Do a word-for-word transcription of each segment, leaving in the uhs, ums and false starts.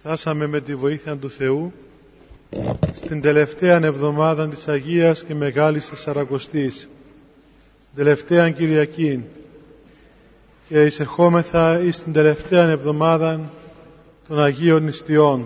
Φτάσαμε με τη βοήθεια του Θεού στην τελευταία εβδομάδα της Αγίας και Μεγάλης Τεσσαρακοστής, στην τελευταία Κυριακή, και εισερχόμεθα εις την τελευταία εβδομάδα των Αγίων Νηστιών.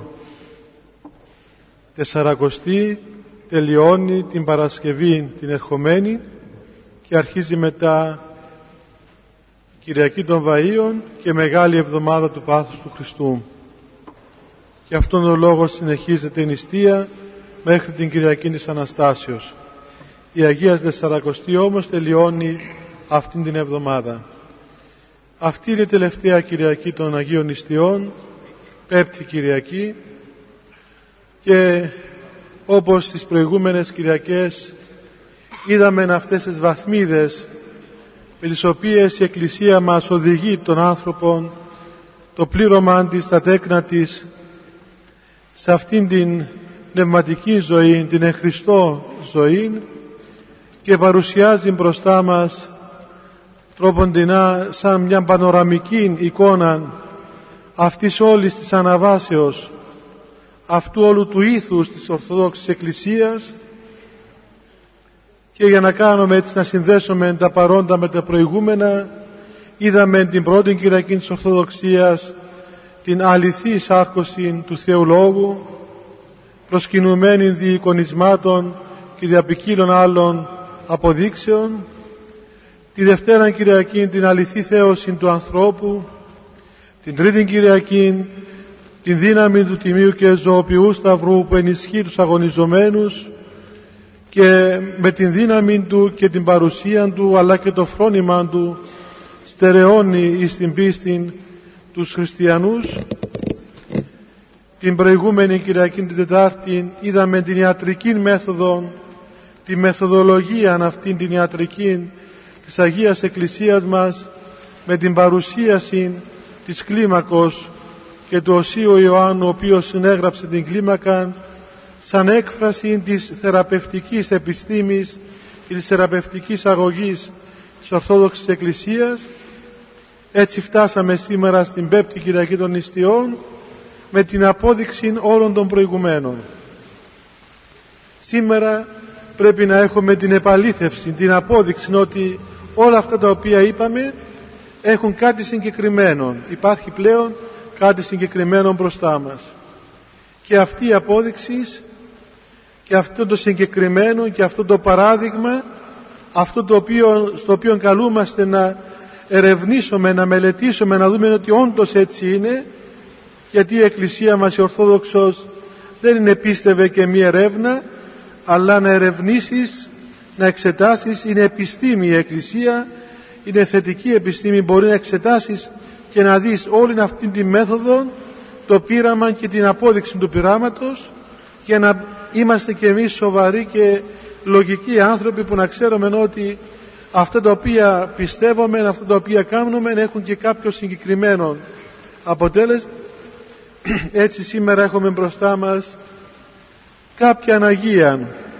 Τεσσαρακοστή τελειώνει την Παρασκευή την ερχομένη και αρχίζει μετά Κυριακή των Βαΐων και Μεγάλη Εβδομάδα του Πάθους του Χριστού. Και αυτόν τον λόγο συνεχίζεται η νηστεία μέχρι την Κυριακή της Αναστάσεως. Η Αγία Τεσσαρακοστή όμως τελειώνει αυτήν την εβδομάδα. Αυτή είναι η τελευταία Κυριακή των Αγίων Νηστιών, Πέμπτη Κυριακή, και όπως στις προηγούμενες Κυριακές είδαμε αυτές τις βαθμίδες με τις οποίες η Εκκλησία μας οδηγεί τον άνθρωπο, το πλήρωμα της, τα τέκνα της, σε αυτήν την πνευματική ζωή, την εν Χριστώ ζωή, και παρουσιάζει μπροστά μας τρόποντινά σαν μια πανοραμική εικόνα αυτής όλης της αναβάσεως, αυτού όλου του ήθους της Ορθοδόξης Εκκλησίας. Και για να κάνουμε έτσι, να συνδέσουμε τα παρόντα με τα προηγούμενα, είδαμε την πρώτη Κυριακή της Ορθοδοξίας την αληθή σάρκωση του Θεού Λόγου, προσκυνουμένη δι' εικονισμάτων και δι' ποικίλων άλλων αποδείξεων. Τη Δευτέρα Κυριακή την αληθή θέωση του ανθρώπου. Την Τρίτη Κυριακή την δύναμη του Τιμίου και Ζωοποιού Σταυρού που ενισχύει τους αγωνιζομένους και με την δύναμη του και την παρουσία του αλλά και το φρόνημα του στερεώνει εις την πίστη τους χριστιανούς. Την προηγούμενη Κυριακή την Τετάρτη είδαμε την ιατρική μέθοδο, τη μεθοδολογία αυτήν την ιατρική της Αγίας Εκκλησίας μας, με την παρουσίαση της κλίμακος και του Οσίου Ιωάννου, ο οποίος συνέγραψε την κλίμακα σαν έκφραση της θεραπευτικής επιστήμης και της θεραπευτικής αγωγής της Ορθόδοξης Εκκλησίας. Έτσι φτάσαμε σήμερα στην Πέμπτη Κυριακή των Νηστιών με την απόδειξη όλων των προηγουμένων. Σήμερα πρέπει να έχουμε την επαλήθευση, την απόδειξη ότι όλα αυτά τα οποία είπαμε έχουν κάτι συγκεκριμένο. Υπάρχει πλέον κάτι συγκεκριμένο μπροστά μας. Και αυτή η απόδειξη και αυτό το συγκεκριμένο και αυτό το παράδειγμα, αυτό το οποίο, στο οποίο καλούμαστε να ερευνήσουμε, να μελετήσουμε, να δούμε ότι όντως έτσι είναι, γιατί η Εκκλησία μας η Ορθόδοξος δεν είναι πίστευε και μία ερεύνα, αλλά να ερευνήσεις, να εξετάσεις. Είναι επιστήμη η Εκκλησία, είναι θετική επιστήμη, μπορεί να εξετάσεις και να δεις όλη αυτή τη μέθοδο, το πείραμα και την απόδειξη του πειράματος, για να είμαστε και εμείς σοβαροί και λογικοί άνθρωποι που να ξέρουμε ότι αυτά τα οποία πιστεύουμε, αυτά τα οποία κάνουμε έχουν και κάποιο συγκεκριμένο αποτέλεσμα. Έτσι σήμερα έχουμε μπροστά μας κάποια αναγία.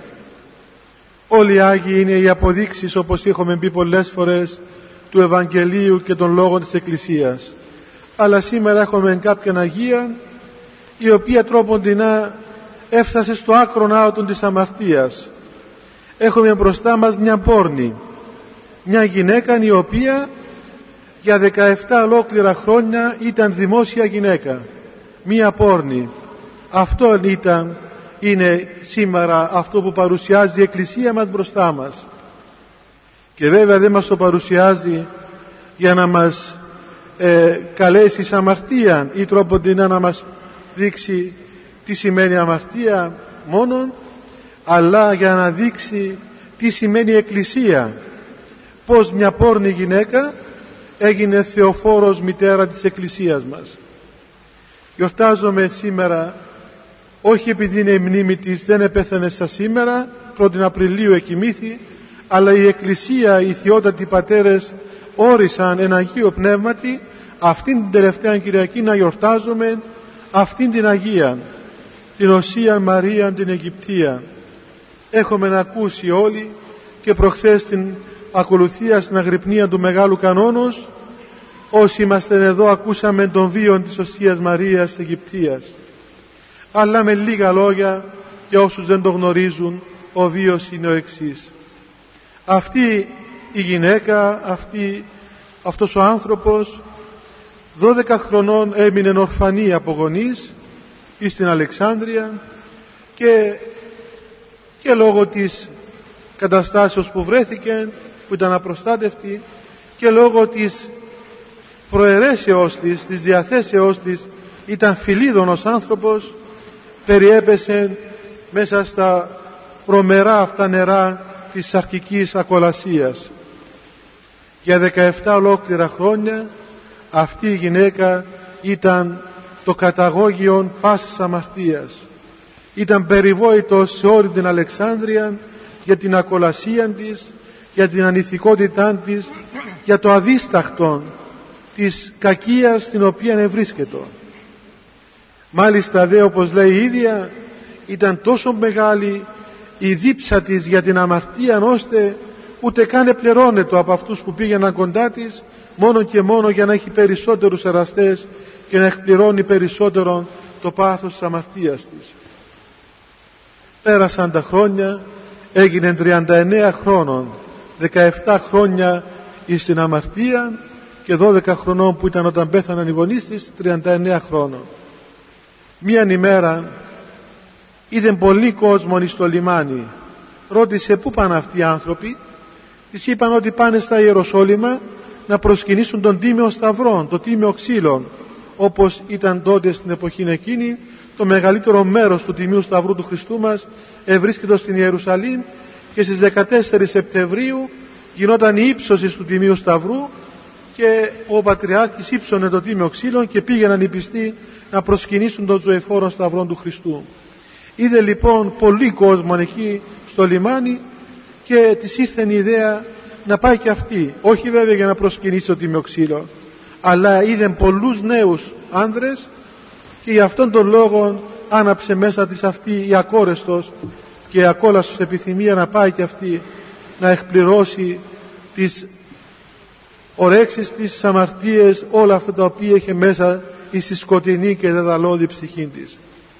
Όλοι οι Άγιοι είναι οι αποδείξεις, όπως έχουμε πει πολλές φορές, του Ευαγγελίου και των λόγων της Εκκλησίας. Αλλά σήμερα έχουμε κάποια Αγία η οποία τρόποντινά έφτασε στο άκρον άωτον της αμαρτίας. Έχουμε μπροστά μας μια πόρνη, μια γυναίκα η οποία για δεκαεπτά ολόκληρα χρόνια ήταν δημόσια γυναίκα, μια πόρνη. Αυτό ήταν, είναι σήμερα αυτό που παρουσιάζει η Εκκλησία μας μπροστά μας. Και βέβαια δεν μας το παρουσιάζει για να μας ε, καλέσει σε αμαρτία ή τρόποντινά να μας δείξει τι σημαίνει αμαρτία μόνον, αλλά για να δείξει τι σημαίνει Εκκλησία, πως μια πόρνη γυναίκα έγινε θεοφόρος μητέρα της Εκκλησίας μας. Γιορτάζομαι σήμερα όχι επειδή είναι η μνήμη της, δεν επέθανε σαν σήμερα, πρώτη Απριλίου εκοιμήθη, αλλά η Εκκλησία, οι θειότατοι πατέρες όρισαν εν Αγίο Πνεύματι αυτήν την τελευταία Κυριακή να γιορτάζουμε αυτήν την Αγία, την Οσία Μαρία την Αιγυπτία. Έχουμε να ακούσει όλοι και προχθές την ακολουθία στην αγρυπνία του Μεγάλου Κανόνος, όσοι είμαστε εδώ ακούσαμε τον βίο της Οσίας Μαρίας Αιγυπτίας. Αλλά με λίγα λόγια, για όσους δεν το γνωρίζουν, ο βίος είναι ο εξής. Αυτή η γυναίκα, αυτή, αυτός ο άνθρωπος, δώδεκα χρονών έμεινε ορφανή από γονείς ή στην Αλεξάνδρεια και, και λόγω της καταστάσεως που βρέθηκε, που ήταν απροστάτευτη, και λόγω της προαιρέσεώς της, της διαθέσεώς της, ήταν φιλίδωνος άνθρωπος, περιέπεσε μέσα στα προμερά αυτά νερά της αρχικής ακολασίας. Για δεκαεπτά ολόκληρα χρόνια αυτή η γυναίκα ήταν το καταγώγιον πάσης αμαρτίας. Ήταν περιβόητος σε όλη την Αλεξάνδρεια για την ακολασία της, για την ανηθικότητά της, για το αδίσταχτον της κακίας στην οποία ευρίσκεται. Μάλιστα δε, όπως λέει η ίδια, ήταν τόσο μεγάλη η δίψα της για την αμαρτία, ώστε ούτε καν επληρώνεται από αυτούς που πήγαιναν κοντά της, μόνο και μόνο για να έχει περισσότερους εραστές και να εκπληρώνει περισσότερο το πάθος της αμαρτίας της. Πέρασαν τα χρόνια, έγινε τριάντα εννέα χρόνων, δεκαεπτά χρόνια στην αμαρτία και δώδεκα χρονών που ήταν όταν πέθαναν οι γονείς της, τριάντα εννέα χρόνων. Μίαν ημέρα είδε πολύ κόσμο στο λιμάνι. Ρώτησε πού πάνε αυτοί οι άνθρωποι. Της είπαν ότι πάνε στα Ιεροσόλυμα να προσκυνήσουν τον Τίμιο Σταυρό, το Τίμιο Ξύλων, όπως ήταν τότε στην εποχή εκείνη. Το μεγαλύτερο μέρος του Τιμίου Σταυρού του Χριστού μας ευρίσκεται στην Ιερουσαλήμ και στις δεκατέσσερις Σεπτεμβρίου γινόταν η ύψωση του Τιμίου Σταυρού και ο Πατριάρχης ύψωνε το Τίμιο Ξύλων και πήγαιναν οι πιστοί να προσκυνήσουν τον ζωεφόρο Σταυρό του Χριστού. Είδε λοιπόν πολύ κόσμο εκεί στο λιμάνι και της ήρθε η ιδέα να πάει και αυτή, όχι βέβαια για να προσκυνήσει το Τίμιο Ξύλο, αλλά είδε πολλούς νέους άνδρες και για αυτόν τον λόγο άναψε μέσα της αυτή η ακόρεστος και ακόλαστος επιθυμία να πάει και αυτή να εκπληρώσει τις ορέξεις της, τις αμαρτίες, όλα αυτά τα οποία είχε μέσα στη σκοτεινή και δεδαλώδη ψυχή της.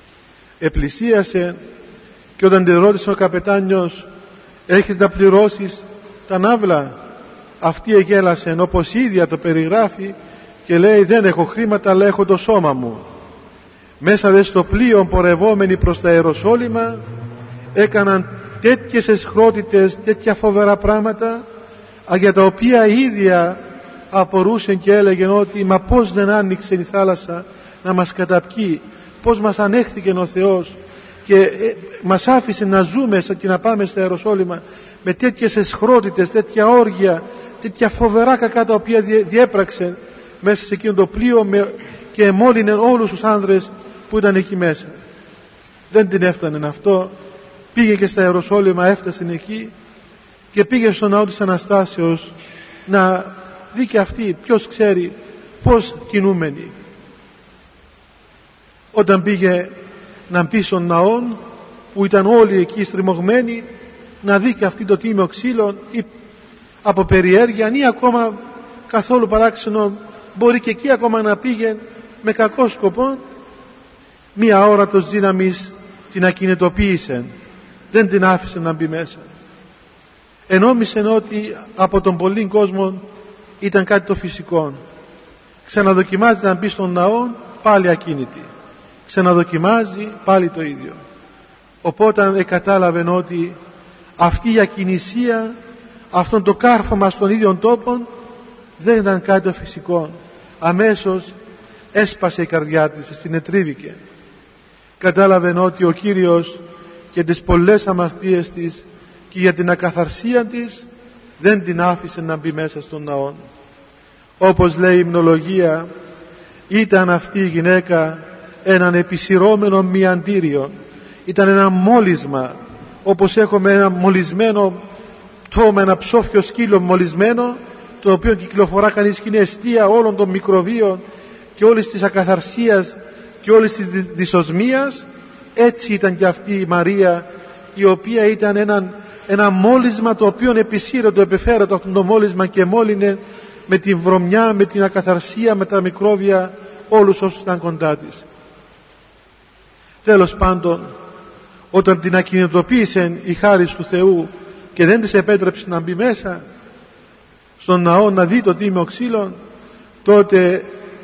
Επλησίασε και όταν τη ρώτησε ο καπετάνιος, έχεις να πληρώσεις τα ναύλα? Αυτή εγέλασε, όπως η ίδια το περιγράφει και λέει, δεν έχω χρήματα αλλά έχω το σώμα μου. Μέσα δε στο πλοίο πορευόμενοι προς τα Ιεροσόλυμα έκαναν τέτοιες εσχρότητες, τέτοια φοβερά πράγματα, για τα οποία η ίδια απορούσε και έλεγε ότι μα πώς δεν άνοιξε η θάλασσα να μας καταπιεί, πώς μας ανέχθηκε ο Θεός και ε, μας άφησε να ζούμε και να πάμε στα Ιεροσόλυμα με τέτοιες εσχρότητες, τέτοια όργια, τέτοια φοβερά κακά τα οποία διέπραξε μέσα σε εκείνο το πλοίο με, και εμόλυνε όλους τους άνδρες που ήταν εκεί μέσα. Δεν την έφτανε αυτό, πήγε και στα Ιεροσόλυμα, έφτασε εκεί και πήγε στο ναό της Αναστάσεως να δει και αυτή, ποιος ξέρει πώς κινούμενη. Όταν πήγε να μπει στον ναό που ήταν όλοι εκεί στριμωγμένοι, να δει και αυτή το Τίμιο Ξύλων, ή από περιέργεια ή ακόμα καθόλου παράξενο, μπορεί και εκεί ακόμα να πήγε με κακό σκοπό, μία ώρα το δύναμης την ακινητοποίησε, δεν την άφησε να μπει μέσα. Ενόμισε ότι από τον πολύ κόσμο ήταν κάτι το φυσικό. Ξαναδοκιμάζει να μπει στον ναό, πάλι ακίνητη. Ξαναδοκιμάζει, πάλι το ίδιο. Οπότε κατάλαβε ότι αυτή η ακινησία, αυτόν το κάρφωμα στον ίδιο τόπο δεν ήταν κάτι το φυσικό. Αμέσως έσπασε η καρδιά της, συνετρίβηκε. Κατάλαβε ότι ο Κύριος για τις πολλές αμαρτίες της και για την ακαθαρσία της δεν την άφησε να μπει μέσα στον ναό. Όπως λέει η υμνολογία, ήταν αυτή η γυναίκα έναν επισυρώμενο μυαντήριο, ήταν ένα μόλισμα, όπως έχουμε ένα μολυσμένο τόμα, ένα ψόφιο σκύλο μολυσμένο, το οποίο κυκλοφορά κανείς και είναι αιστεία όλων των μικροβίων και όλης της ακαθαρσίας και όλης της δυσοσμίας. Έτσι ήταν και αυτή η Μαρία, η οποία ήταν ένα, ένα μόλισμα το οποίο επισύρε, το επεφέρε το, το μόλισμα και μόλυνε με την βρωμιά, με την ακαθαρσία, με τα μικρόβια όλους όσους ήταν κοντά της. Τέλος πάντων, όταν την ακινητοποίησε η χάρις του Θεού και δεν της επέτρεψε να μπει μέσα στον ναό να δει το τίμιο ξύλο, τότε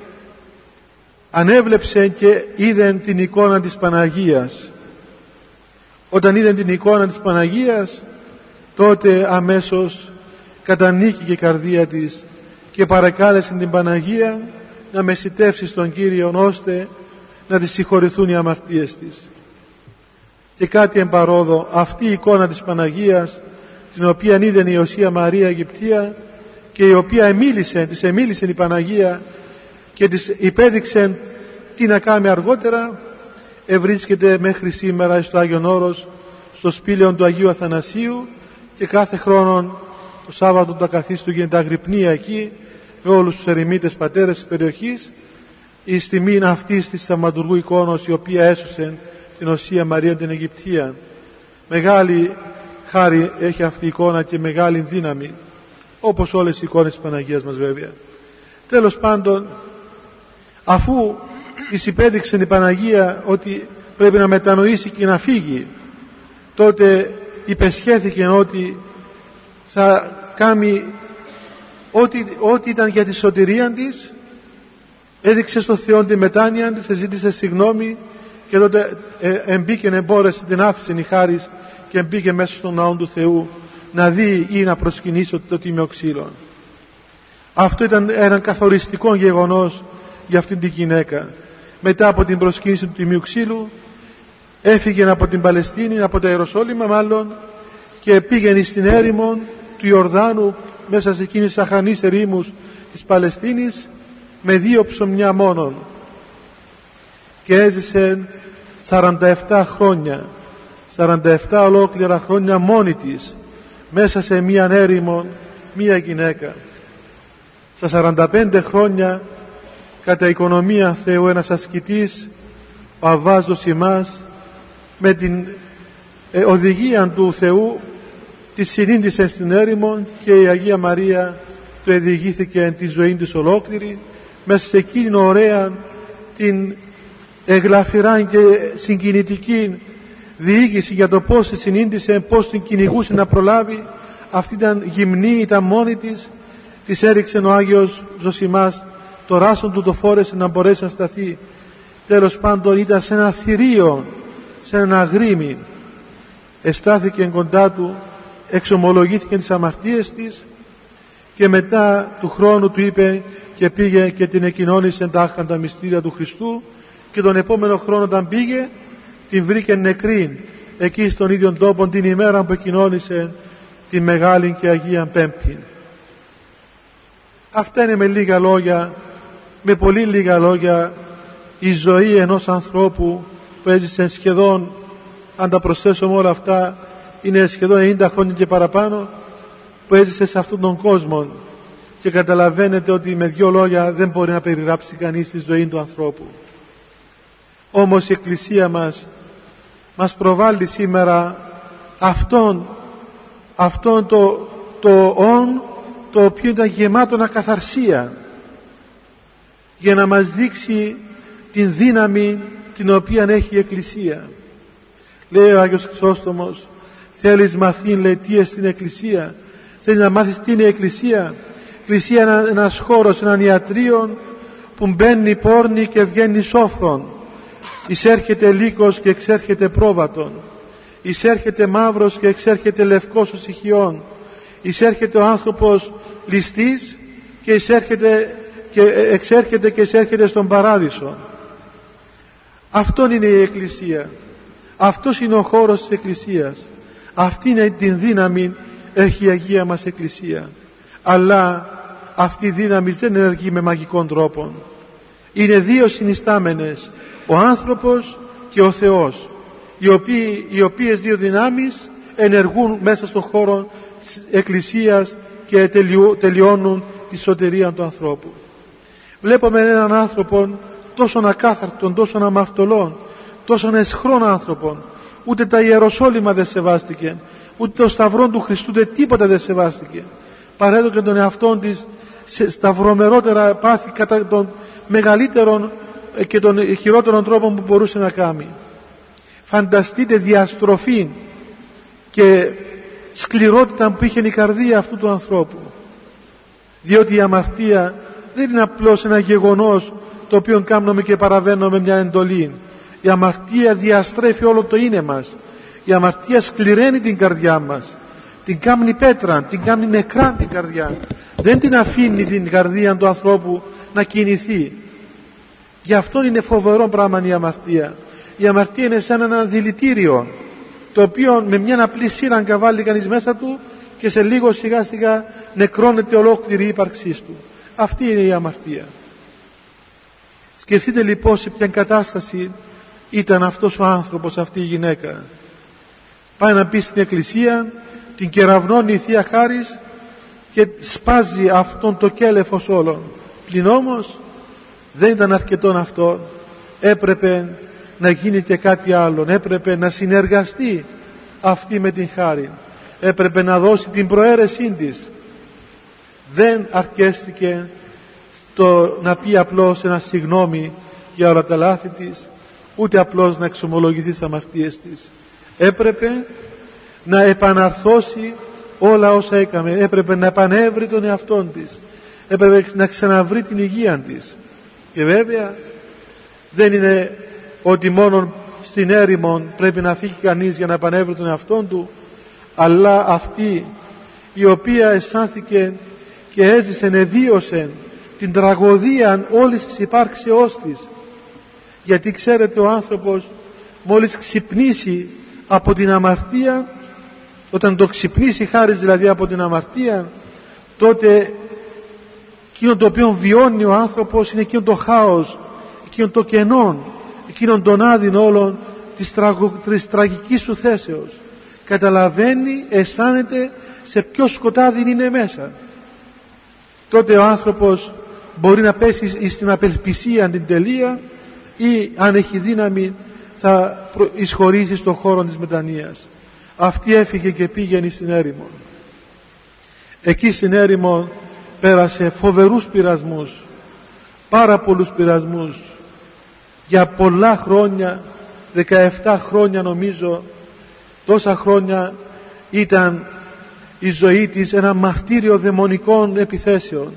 ανέβλεψε και είδε την εικόνα της Παναγίας. Όταν είδε την εικόνα της Παναγίας, τότε αμέσως κατανίκηκε η καρδία της και παρακάλεσε την Παναγία να μεσιτεύσει στον Κύριο, ώστε να της συγχωρηθούν οι αμαρτίες της. Και κάτι εμπαρόδο, αυτή η εικόνα της Παναγίας, την οποία είδε η Ιωσία Μαρία Αιγυπτία και η οποία εμίλησε, της εμίλησε η Παναγία και της υπέδειξε τι να κάνει αργότερα, ευρίσκεται μέχρι σήμερα στο Άγιον Όρος, στο σπήλαιο του Αγίου Αθανασίου, και κάθε χρόνο το Σάββατο του Ακαθίστου γίνεται αγρυπνία εκεί με όλους τους ερημίτες πατέρες της περιοχής, εις τιμήν αυτής της θαυματουργού εικόνος, η οποία έσωσε την Ιωσία Μαρία την Αιγυπτία. Μεγάλη χάρη έχει αυτή η εικόνα και μεγάλη δύναμη, όπως όλες οι εικόνες της Παναγίας μας βέβαια. Τέλος πάντων, αφού της υπέδειξε η Παναγία ότι πρέπει να μετανοήσει και να φύγει, τότε υπεσχέθηκε ότι θα κάνει ό,τι, ό,τι ήταν για τη σωτηρία της, έδειξε στο Θεό τη μετάνοια της, ζήτησε συγγνώμη, και τότε ε, εμπήκε, εμπόρεσε, την άφησε η χάρις και εμπήκε μέσα στον ναό του Θεού να δει ή να προσκυνήσει το τίμιο ξύλο. Αυτό ήταν ένα καθοριστικό γεγονός για αυτήν την γυναίκα. Μετά από την προσκύνηση του τιμίου ξύλου έφυγε από την Παλαιστίνη, από τα Ιεροσόλυμα μάλλον, και πήγαινε στην έρημο του Ιορδάνου, μέσα σε εκείνες τις αχανείς ερήμους της Παλαιστίνης, με δύο ψωμιά μόνον, και έζησε σαράντα επτά χρόνια, σαράντα επτά ολόκληρα χρόνια μόνη της μέσα σε μία έρημο, μία γυναίκα. Στα σαράντα πέντε χρόνια, κατά οικονομία Θεού, ένας ασκητής, ο Αββάς Ζωσιμάς, με την ε, οδηγία του Θεού τη συνήντησε στην έρημο, και η Αγία Μαρία του οδηγήθηκε τη ζωή της ολόκληρη μέσα σε εκείνη ωραία την εγλαφυρά και συγκινητική διοίκηση για το πώς τη συνήντησε, πώς την κυνηγούσε να προλάβει. Αυτή ήταν γυμνή, ήταν μόνη της, της έριξε ο Άγιος Ζωσιμάς το ράσον του, το φόρεσε να μπορέσει να σταθεί. Τέλος πάντων, ήταν σε ένα θηρίο, σε ένα αγρίμι, εστάθηκε κοντά του, εξομολογήθηκε τις αμαρτίες της, και μετά του χρόνου του είπε και πήγε και την εκοινώνησε τα άχαντα μυστήρια του Χριστού, και τον επόμενο χρόνο όταν πήγε την βρήκε νεκρή εκεί στον ίδιο τόπο την ημέρα που εκοινώνησε τη Μεγάλη και Αγία Πέμπτη. Αυτά είναι με λίγα λόγια, με πολύ λίγα λόγια, η ζωή ενός ανθρώπου που έζησε σχεδόν, αν τα προσθέσουμε όλα αυτά, είναι σχεδόν ενενήντα χρόνια και παραπάνω, που έζησε σε αυτόν τον κόσμο, και καταλαβαίνετε ότι με δύο λόγια δεν μπορεί να περιγράψει κανείς τη ζωή του ανθρώπου. Όμως η Εκκλησία μας μας προβάλλει σήμερα αυτόν, αυτόν το, το όν, το οποίο ήταν γεμάτο ακαθαρσία, για να μας δείξει την δύναμη την οποία έχει η Εκκλησία. Λέει ο Άγιος Χρυσόστομος, θέλεις μαθήν, λέει, τι είναι στην Εκκλησία? Θέλεις να μάθεις τι είναι η Εκκλησία? Η Εκκλησία είναι ένας χώρος, έναν ιατρείο που μπαίνει πόρνη και βγαίνει σόφρον, εισέρχεται λύκος και εξέρχεται πρόβατον, εισέρχεται μαύρος και εξέρχεται λευκός ως ηχιών, εισέρχεται ο άνθρωπος ληστής και, εισέρχεται, και εξέρχεται και εισέρχεται στον παράδεισο. Αυτόν είναι η Εκκλησία, αυτός είναι ο χώρος της Εκκλησίας, αυτή είναι την δύναμη έχει η Αγία μας Εκκλησία. Αλλά αυτή η δύναμη δεν ενεργεί με μαγικών τρόπων. Είναι δύο συνιστάμενες, ο άνθρωπος και ο Θεός, οι, οποίοι, οι οποίες δύο δυνάμεις ενεργούν μέσα στον χώρο της Εκκλησίας και τελειώ, τελειώνουν τη σωτηρία του ανθρώπου. Βλέπουμε έναν άνθρωπο τόσο ακάθαρτον, τόσο αμαρτωλόν, τόσο εσχρόν άνθρωπον, ούτε τα Ιεροσόλυμα δεν σεβάστηκε, ούτε το σταυρό του Χριστού, ούτε τίποτα δεν σεβάστηκε. Παρέδωκε τον εαυτόν της στα βρωμερότερα πάθη κατά των μεγαλύτερων και των χειρότερων τρόπων που μπορούσε να κάνει. φανταστείτε διαστροφή και σκληρότητα που είχε η καρδία αυτού του ανθρώπου, διότι η αμαρτία δεν είναι απλώς ένα γεγονός το οποίο κάνουμε και παραβαίνουμε μια εντολή. Η αμαρτία διαστρέφει όλο το είναι μας. Η αμαρτία σκληραίνει την καρδιά μας, την κάνει πέτρα, την κάνει νεκρά την καρδιά, δεν την αφήνει την καρδία του ανθρώπου να κινηθεί. Γι' αυτό είναι φοβερό πράγμα η αμαρτία. Η αμαρτία είναι σαν ένα δηλητήριο το οποίο με μια απλή σύραγγα βάλει κανείς μέσα του και σε λίγο σιγά σιγά νεκρώνεται ολόκληρη η ύπαρξή του. Αυτή είναι η αμαρτία. Σκεφτείτε λοιπόν σε ποια κατάσταση ήταν αυτός ο άνθρωπος, αυτή η γυναίκα. Πάει να πει στην εκκλησία, την κεραυνώνει η Θεία Χάρις και σπάζει αυτόν το κέλεφος όλων. Πλην όμως δεν ήταν αρκετόν αυτό, έπρεπε να γίνει και κάτι άλλο, έπρεπε να συνεργαστεί αυτή με την χάρη, έπρεπε να δώσει την προαίρεσή της. Δεν αρκέστηκε το να πει απλώς ένα συγγνώμη για όλα τα λάθη της, ούτε απλώς να εξομολογηθεί τις αμαρτίες της. Έπρεπε να επαναρθώσει όλα όσα έκαμε, έπρεπε να επανέβρει τον εαυτόν της, έπρεπε να ξαναβρει την υγεία της. Και βέβαια δεν είναι ότι μόνο στην έρημο πρέπει να φύγει κανείς για να επανέβρει τον εαυτόν του, αλλά αυτή η οποία αισθάνθηκε και έζησε, εβίωσε την τραγωδία όλης της υπάρξεώς της. Γιατί ξέρετε, ο άνθρωπος μόλις ξυπνήσει από την αμαρτία, όταν το ξυπνήσει χάρη δηλαδή από την αμαρτία, τότε εκείνο το οποίο βιώνει ο άνθρωπος είναι εκείνο το χάος, εκείνο το κενό, εκείνον τον άδεινο όλων της, τραγω, της τραγικής του θέσεως. Καταλαβαίνει, αισθάνεται σε ποιο σκοτάδι είναι μέσα. Τότε ο άνθρωπος μπορεί να πέσει στην απελπισία την τελεία, ή αν έχει δύναμη θα εισχωρήσει στον χώρο της μετανοίας. Αυτή έφυγε και πήγαινε στην έρημο. Εκεί στην έρημο πέρασε φοβερούς πειρασμούς, πάρα πολλούς πειρασμούς, για πολλά χρόνια, δεκαεπτά χρόνια νομίζω, τόσα χρόνια ήταν η ζωή της ένα μαρτύριο δαιμονικών επιθέσεων.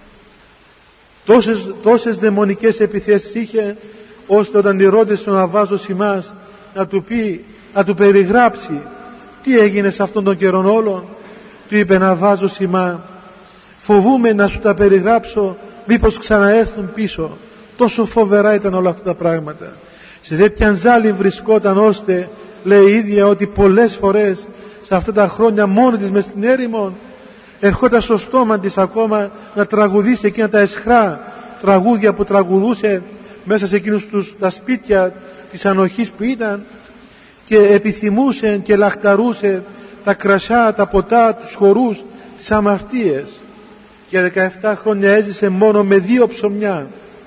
Τόσες, τόσες δαιμονικές επιθέσεις είχε, ώστε όταν τη ρώτησε ο Αββάς Ζωσιμάς να του πει, να του περιγράψει τι έγινε σε αυτόν τον καιρόν όλων, του είπε: Αββά Ζωσιμά, φοβούμαι να σου τα περιγράψω, μήπως ξαναέρθουν πίσω. Τόσο φοβερά ήταν όλα αυτά τα πράγματα. Σε τέτοια ζάλη βρισκόταν, ώστε λέει η ίδια ότι πολλές φορές σε αυτά τα χρόνια μόνη της μες στην έρημο ερχόταν στο στόμα της ακόμα να τραγουδήσει εκείνα τα αισχρά τραγούδια που τραγουδούσε μέσα σε εκείνους τους, τα σπίτια της ανοχής που ήταν, και επιθυμούσε και λαχταρούσε τα κρασιά, τα ποτά, τους χορούς, τις αμαρτίες. Για δεκαεπτά χρόνια έζησε μόνο με δύο ψωμιά.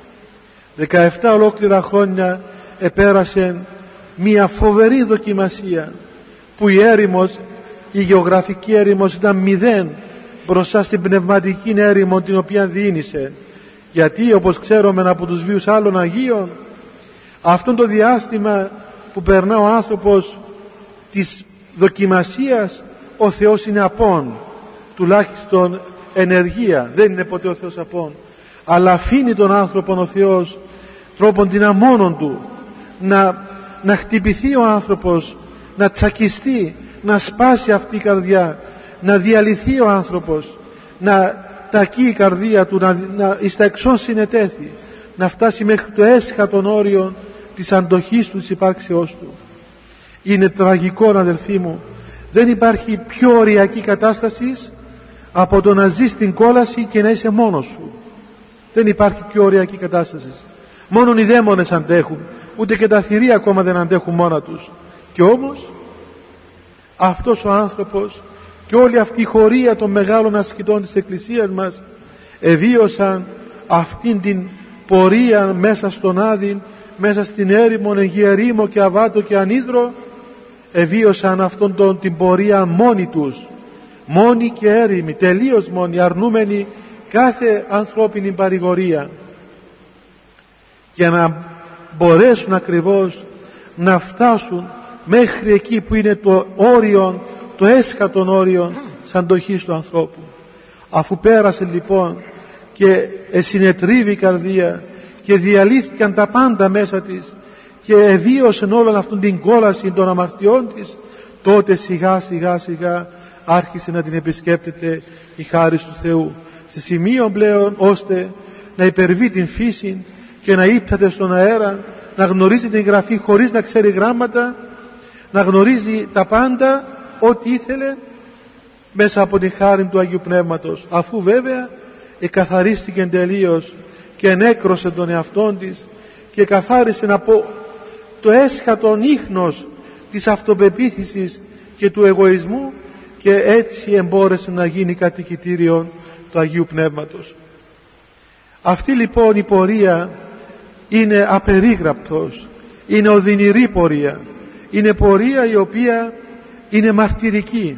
δεκαεπτά ολόκληρα χρόνια επέρασε μια φοβερή δοκιμασία, που η έρημος, η γεωγραφική έρημος ήταν μηδέν μπροστά στην πνευματική έρημο την οποία διήνυσε. Γιατί όπως ξέρουμε από τους βίους άλλων Αγίων, αυτόν το διάστημα που περνά ο άνθρωπος της δοκιμασίας, ο Θεός είναι απόν, τουλάχιστον ενεργεία, δεν είναι ποτέ ο Θεός απόν, αλλά αφήνει τον άνθρωπο ο Θεός τρόπον δυναμώνων του να, να χτυπηθεί ο άνθρωπος, να τσακιστεί, να σπάσει αυτή η καρδιά, να διαλυθεί ο άνθρωπος, να τακεί η καρδία του, να, να εις τα εξών συνετέθει, να φτάσει μέχρι το έσχατον όριο της αντοχής του, της υπάρξεώς του. Είναι τραγικό, αδελφοί μου, δεν υπάρχει πιο οριακή κατάσταση από το να ζεις στην κόλαση και να είσαι μόνος σου. Δεν υπάρχει πιο οριακή κατάσταση. Μόνον οι δαίμονες αντέχουν, ούτε και τα θηρία ακόμα δεν αντέχουν μόνα τους. Και όμως αυτός ο άνθρωπος και όλη αυτή η χωρία των μεγάλων ασκητών της Εκκλησίας μας εβίωσαν αυτήν την πορεία μέσα στον Άδην, μέσα στην έρημον, Αιγιερήμο και Αβάτο και Ανίδρο, εβίωσαν αυτόν τον, την πορεία μόνοι τους, μόνοι και έρημοι, τελείως μόνοι, αρνούμενοι κάθε ανθρώπινη παρηγορία, για να μπορέσουν ακριβώς να φτάσουν μέχρι εκεί που είναι το όριο, το έσχατον όριο της αντοχής του ανθρώπου. Αφού πέρασε λοιπόν και συνετρίβει η καρδία και διαλύθηκαν τα πάντα μέσα της και εβίωσε όλον αυτήν την κόλαση των αμαρτιών της, τότε σιγά σιγά σιγά άρχισε να την επισκέπτεται η χάρις του Θεού, σε σημείο πλέον ώστε να υπερβεί την φύση και να ύπταται στον αέρα, να γνωρίζει την Γραφή χωρίς να ξέρει γράμματα, να γνωρίζει τα πάντα ό,τι ήθελε μέσα από την χάρη του Αγίου Πνεύματος, αφού βέβαια εκαθαρίστηκε τελείως και ενέκρωσε τον εαυτόν της και καθάρισε από το έσχατον ίχνος της αυτοπεποίθησης και του εγωισμού, και έτσι εμπόρεσε να γίνει κατοικητήριο του Αγίου Πνεύματος. Αυτή λοιπόν η πορεία είναι απερίγραπτος, είναι οδυνηρή πορεία, είναι πορεία η οποία είναι μαρτυρική.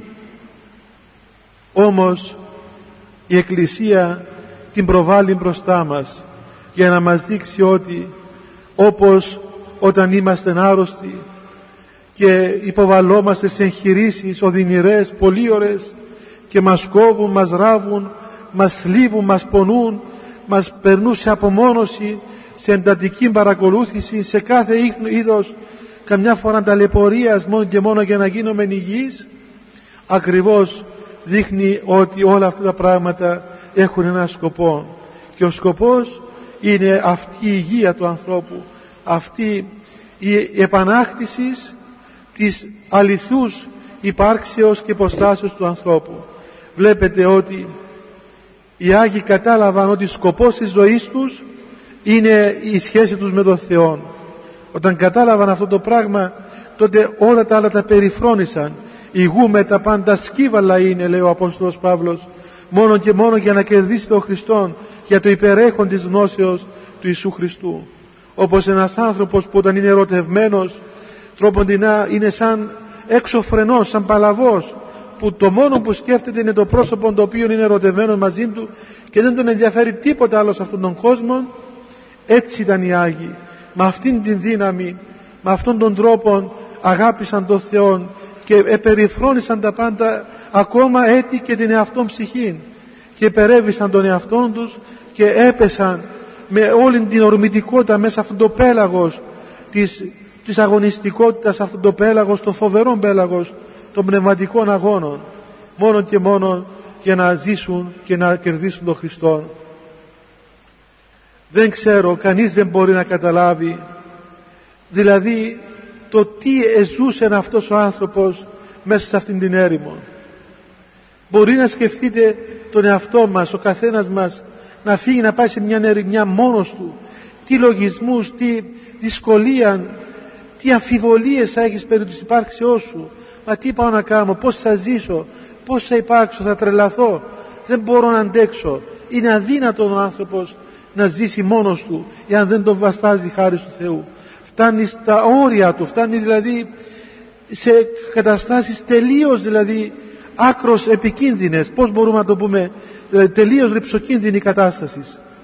Όμως η Εκκλησία την προβάλλει μπροστά μας για να μας δείξει ότι όπως όταν είμαστε άρρωστοι και υποβαλλόμαστε σε εγχειρήσεις οδυνηρές, πολύ ωραίες, και μας κόβουν, μας ράβουν, μας θλίβουν, μας πονούν, μας περνούν σε απομόνωση, σε εντατική παρακολούθηση, σε κάθε είδος καμιά φορά ταλαιπωρίας μόνο και μόνο για να γίνουμε υγιείς, ακριβώς δείχνει ότι όλα αυτά τα πράγματα έχουν έναν σκοπό, και ο σκοπός είναι αυτή η υγεία του ανθρώπου, αυτή η επανάκτηση της αληθούς υπάρξεως και υποστάσεως του ανθρώπου. Βλέπετε ότι οι Άγιοι κατάλαβαν ότι σκοπός της ζωής τους είναι η σχέση τους με τον Θεό. Όταν κατάλαβαν αυτό το πράγμα, τότε όλα τα άλλα τα περιφρόνησαν. Ηγούμε τα πάντα σκύβαλα είναι, λέει ο Απόστολος Παύλος, μόνο και μόνο για να κερδίσει τον Χριστόν, για το υπερέχον της γνώσεως του Ιησού Χριστού. Όπως ένας άνθρωπος που όταν είναι ερωτευμένος, τρόποντινά είναι σαν έξω φρενός, σαν παλαβός, που το μόνο που σκέφτεται είναι το πρόσωπο το οποίο είναι ερωτευμένο μαζί του και δεν τον ενδιαφέρει τίποτα άλλο σε αυτόν τον κόσμο. Έτσι ήταν οι Άγιοι, με αυτήν την δύναμη, με αυτόν τον τρόπο αγάπησαν τον Θεό και επεριφρόνησαν τα πάντα, ακόμα έτη και την εαυτόν ψυχή, και υπερέβησαν τον εαυτόν τους και έπεσαν με όλη την ορμητικότητα μέσα αυτόν το πέλαγος της, της αγωνιστικότητας, αυτόν το πέλαγος, το φοβερό πέλαγος των πνευματικών αγώνων, μόνο και μόνο για να ζήσουν και να κερδίσουν τον Χριστό. Δεν ξέρω, κανείς δεν μπορεί να καταλάβει δηλαδή το τι εζούσε αυτός ο άνθρωπος μέσα σε αυτήν την έρημο. Μπορεί να σκεφτείτε τον εαυτό μας, ο καθένας μας, να φύγει να πάει σε μια ερημιά μόνος του, τι λογισμούς, τι δυσκολία, τι αμφιβολίες θα έχεις περί της υπάρξεώς σου. Μα τι πάω να κάνω, πώς θα ζήσω, πώς θα υπάρξω, θα τρελαθώ, δεν μπορώ να αντέξω. Είναι αδύνατον ο άνθρωπος να ζήσει μόνος του εάν δεν τον βαστάζει η χάρις του Θεού. Φτάνει στα όρια του, φτάνει δηλαδή σε καταστάσεις τελείως δηλαδή άκρος επικίνδυνες, πώς μπορούμε να το πούμε, δηλαδή τελείως ρυψοκίνδυνη κατάσταση.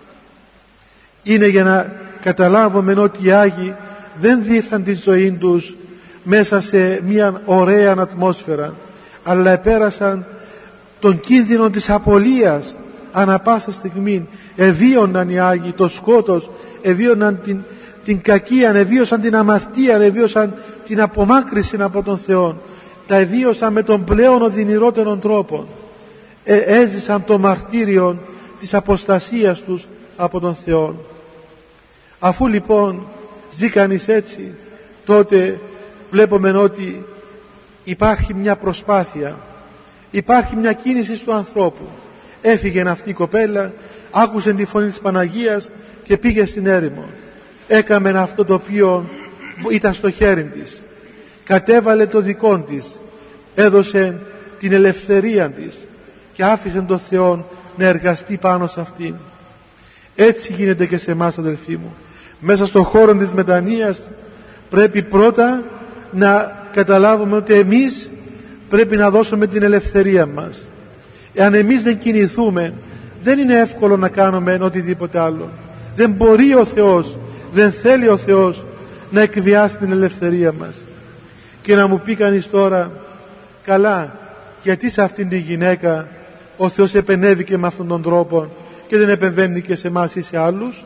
Είναι για να καταλάβουμε ότι οι Άγιοι δεν δίθαν τη ζωή τους μέσα σε μια ωραία ατμόσφαιρα, αλλά επέρασαν τον κίνδυνο της απολίας ανά πάσα στιγμή. Εβίωναν οι Άγιοι το σκότος, εβίωναν την, την κακία, εβίωσαν την αμαρτία, εβίωσαν την απομάκρυση από τον Θεό. Τα εβίωσαν με τον πλέον οδυνηρότερο τρόπο. Ε, έζησαν το μαρτύριο της αποστασίας τους από τον Θεό. Αφού λοιπόν ζει κανείς έτσι, τότε βλέπουμε ότι υπάρχει μια προσπάθεια, υπάρχει μια κίνηση του ανθρώπου. Έφυγε αυτή η κοπέλα, άκουσε τη φωνή της Παναγίας και πήγε στην έρημο. Έκαμε αυτό το οποίο ήταν στο χέρι της, κατέβαλε το δικό της, έδωσε την ελευθερία της και άφησε τον Θεό να εργαστεί πάνω σε αυτήν. Έτσι γίνεται και σε εμάς, αδελφοί μου. Μέσα στον χώρο της μετανοίας πρέπει πρώτα να καταλάβουμε ότι εμείς πρέπει να δώσουμε την ελευθερία μας. Εάν εμείς δεν κινηθούμε, δεν είναι εύκολο να κάνουμε οτιδήποτε άλλο. Δεν μπορεί ο Θεός, δεν θέλει ο Θεός να εκβιάσει την ελευθερία μας. Και να μου πει κανείς τώρα, καλά, γιατί σε αυτήν την γυναίκα ο Θεός επενέβη και με αυτόν τον τρόπο και δεν επεμβαίνει και σε εμάς ή σε άλλους?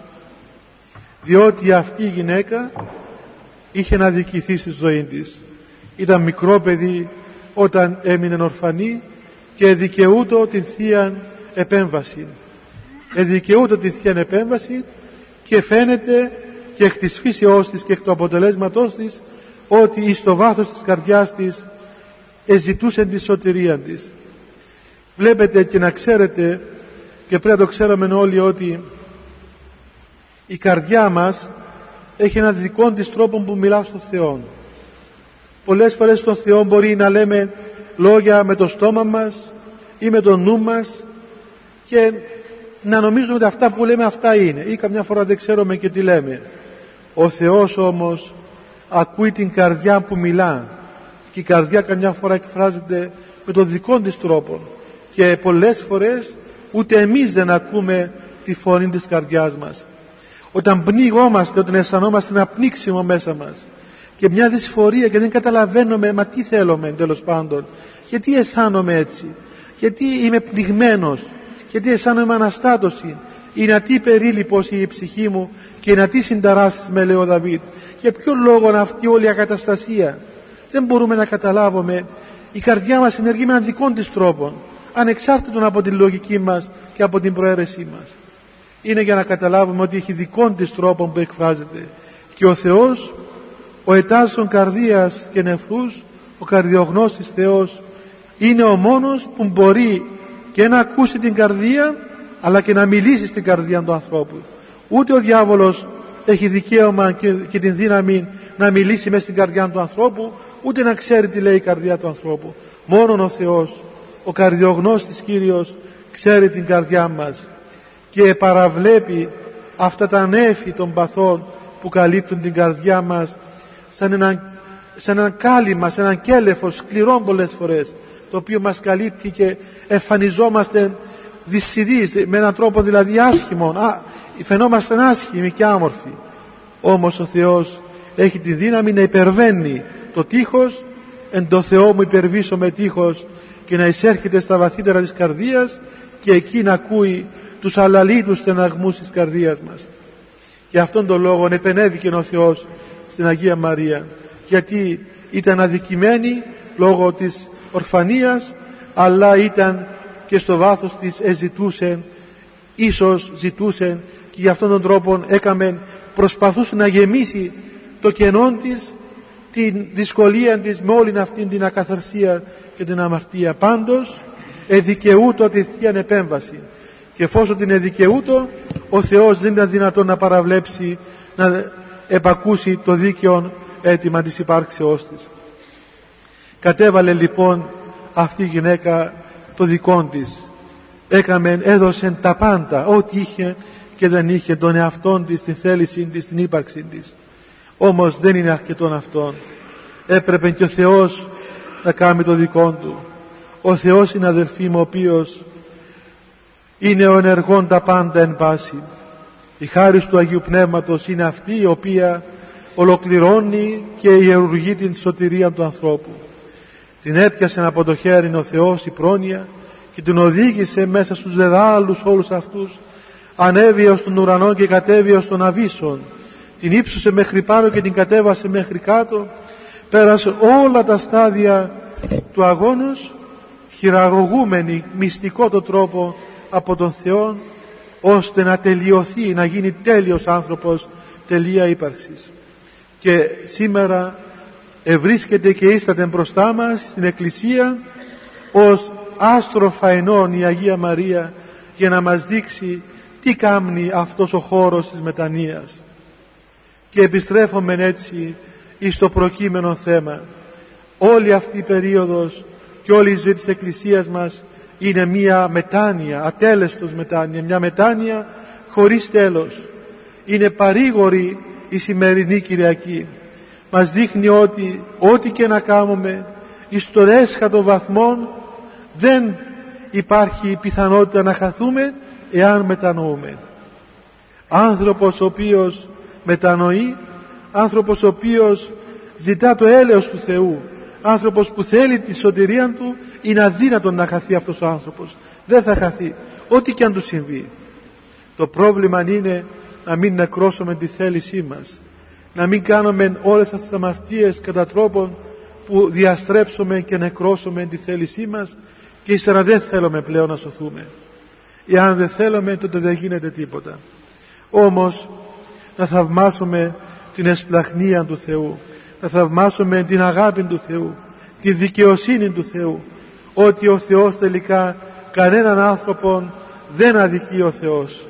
Διότι αυτή η γυναίκα είχε να αδικηθεί στη ζωή της. Ήταν μικρό παιδί όταν έμεινε ορφανή και δικαιούτο την θεία επέμβαση. Εδικαιούτο την θεία επέμβαση και φαίνεται και εκ της φύσεώς της και εκ του αποτελέσματός της ότι εις το βάθος της καρδιάς της εζητούσε τη σωτηρία της. Βλέπετε και να ξέρετε, και πρέπει να το ξέρουμε όλοι, ότι η καρδιά μας έχει ένα δικό της τρόπο που μιλά στον Θεό. Πολλές φορές στον Θεό μπορεί να λέμε λόγια με το στόμα μας ή με το νου μας και να νομίζουμε ότι αυτά που λέμε αυτά είναι, ή καμιά φορά δεν ξέρουμε και τι λέμε. Ο Θεός όμως ακούει την καρδιά που μιλά, και η καρδιά καμιά φορά εκφράζεται με τον δικό της τρόπο και πολλές φορές ούτε εμείς δεν ακούμε τη φωνή της καρδιάς μας. Όταν πνίγόμαστε, όταν αισθανόμαστε ένα πνίξιμο μέσα μας και μια δυσφορία και δεν καταλαβαίνουμε μα τι θέλουμε τέλος πάντων, γιατί αισθάνομαι έτσι, γιατί είμαι πνιγμένος, γιατί αισθάνομαι αναστάτωση, είναι τι περίληπος η ψυχή μου και είναι τι συνταράσεις με, λέει ο Δαβίδ. Για ποιο λόγο είναι αυτή όλη η ακαταστασία? Δεν μπορούμε να καταλάβουμε. Η καρδιά μας ενεργεί με έναν δικό της τρόπο, ανεξάρτητον από την λογική μας και από την προαίρεσή μας. Είναι για να καταλάβουμε ότι έχει δικό της τρόπο που εκφράζεται. Και ο Θεός, ο ετάζων καρδίας και νεφρούς, ο καρδιογνώστης Θεός, είναι ο μόνος που μπορεί και να ακούσει την καρδία αλλά και να μιλήσει στην καρδία του ανθρώπου. Ούτε ο διάβολος έχει δικαίωμα και, και την δύναμη να μιλήσει μέσα στην καρδιά του ανθρώπου, ούτε να ξέρει τι λέει η καρδιά του ανθρώπου. Μόνον ο Θεός, ο καρδιογνώστης Κύριος, ξέρει την καρδιά μας και παραβλέπει αυτά τα νέφη των παθών που καλύπτουν την καρδιά μας σαν ένα, σαν ένα κάλυμα, σαν ένα κέλεφο σκληρό πολλές φορές, το οποίο μας καλύπτει και εμφανιζόμαστε δυσιδείς, με έναν τρόπο δηλαδή άσχημο, α, φαινόμαστε άσχημοι και άμορφοι. Όμως ο Θεός έχει τη δύναμη να υπερβαίνει το τείχος, εν το Θεό μου υπερβήσω με τείχος, και να εισέρχεται στα βαθύτερα της καρδίας και εκεί να ακούει τους αλαλίτους στεναγμούς της καρδίας μας. Και αυτόν τον λόγο επενέβηκε ο Θεός στην Αγία Μαρία, γιατί ήταν αδικημένη λόγω της ορφανίας, αλλά ήταν και στο βάθος της εζητούσε, ίσως ζητούσε, και γι' αυτόν τον τρόπο έκαμε, προσπαθούσε να γεμίσει το κενό της, την δυσκολία της με όλη αυτή την ακαθαρσία και την αμαρτία. Πάντως εδικαιούτο τη θεία επέμβαση, και εφόσον την εδικαιούτο, ο Θεός δεν ήταν δυνατόν να παραβλέψει, να επακούσει το δίκαιο αίτημα της υπάρξεώς της. Κατέβαλε λοιπόν αυτή η γυναίκα το δικό της, έκαμε, έδωσε τα πάντα, ό,τι είχε και δεν είχε, τον εαυτόν της, την θέλησή της, την ύπαρξή της. Όμως δεν είναι αρκετόν αυτόν, έπρεπε και ο Θεός να κάνει το δικό του. Ο Θεός είναι, αδελφοί μου, ο οποίος είναι ο ενεργών τα πάντα εν πάση. Η χάρις του Αγίου Πνεύματος είναι αυτή η οποία ολοκληρώνει και ιερουργεί την σωτηρία του ανθρώπου. Την έπιασε από το χέρι ο Θεός η πρόνοια και την οδήγησε μέσα στους δεδάλους όλους αυτούς, ανέβη ως τον ουρανό και κατέβη ως τον αβύσσον, την ύψωσε μέχρι πάνω και την κατέβασε μέχρι κάτω, πέρασε όλα τα στάδια του αγώνος, χειραγωγούμενη μυστικό το τρόπο από τον Θεό, ώστε να τελειωθεί, να γίνει τέλειος άνθρωπος, τελεία ύπαρξης. Και σήμερα ευρίσκεται και ίσταται μπροστά μας στην Εκκλησία ως άστρο φαενών η Αγία Μαρία, για να μας δείξει τι κάνει αυτός ο χώρος της μετανοίας. Και επιστρέφουμε έτσι εις το προκείμενο θέμα. Όλη αυτή η περίοδος και όλη η ζωή της Εκκλησίας μας είναι μία μετάνοια, ατέλεστος μετάνοια, μια μετάνοια χωρίς τέλος. Είναι παρήγορη η σημερινή Κυριακή. Μας δείχνει ότι ό,τι και να κάνουμε εις τον έσχατο βαθμό δεν υπάρχει πιθανότητα να χαθούμε εάν μετανοούμε. Άνθρωπος ο οποίος μετανοεί, άνθρωπος ο οποίος ζητά το έλεος του Θεού, άνθρωπος που θέλει τη σωτηρία του, είναι αδύνατο να χαθεί αυτός ο άνθρωπος. Δεν θα χαθεί ό,τι και αν του συμβεί. Το πρόβλημα είναι να μην νεκρώσουμε τη θέλησή μας, να μην κάνουμε όλες τις αμαρτίες κατά τρόπον που διαστρέψουμε και νεκρώσουμε τη θέλησή μας και ύστερα δεν θέλουμε πλέον να σωθούμε. Εάν δεν θέλουμε, τότε δεν γίνεται τίποτα. Όμως να θαυμάσουμε την εσπλαχνία του Θεού, να θαυμάσουμε την αγάπη του Θεού, τη δικαιοσύνη του Θεού, ότι ο Θεός τελικά κανέναν άνθρωπον δεν αδικεί ο Θεός.